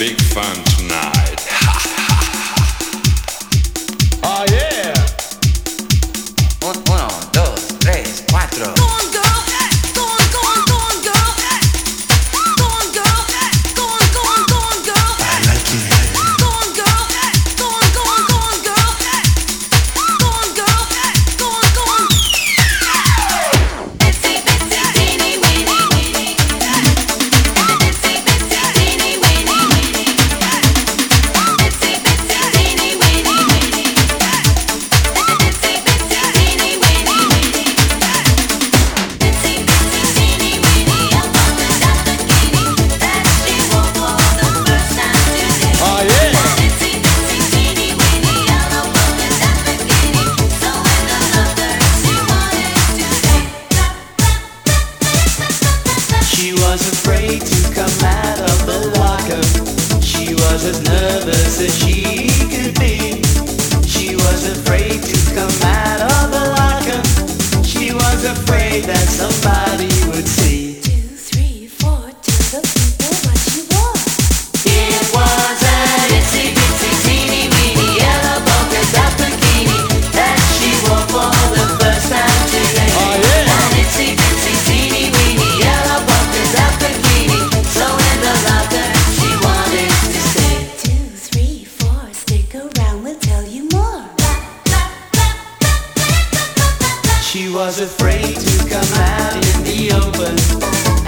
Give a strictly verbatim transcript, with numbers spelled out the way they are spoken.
big fun tonight. Oh yeah. Uno, dos, tres, cuatro. She was afraid to come out of the locker. She was as nervous as she could be. She was afraid to come out of the locker. She was afraid that somebody would see. Two, three, four, tell the people what you want. It was an itsy bitsy teeny weeny yellow polka dot bikini that she wore for the first time today. Oh yeah. An itsy bitsy teeny weeny yellow polka dot bikini, so in the locker she wanted to stay. Two, three, four, stick around, we'll tell you more. She was afraid to come out in the open.